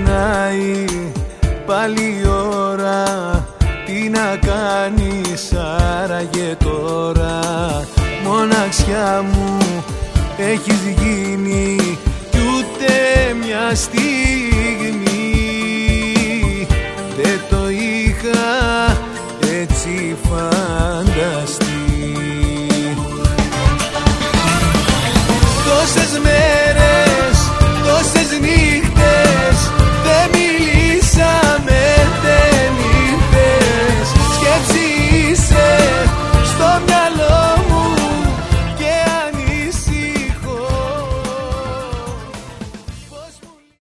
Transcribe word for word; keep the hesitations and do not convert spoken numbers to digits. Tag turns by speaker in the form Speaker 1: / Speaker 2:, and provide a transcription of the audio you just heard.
Speaker 1: περνάει πάλι η ώρα, τι να κάνεις άραγε τώρα? Μοναξιά μου έχεις γίνει κι ούτε μια στιγμή δεν το είχα έτσι φανταστεί.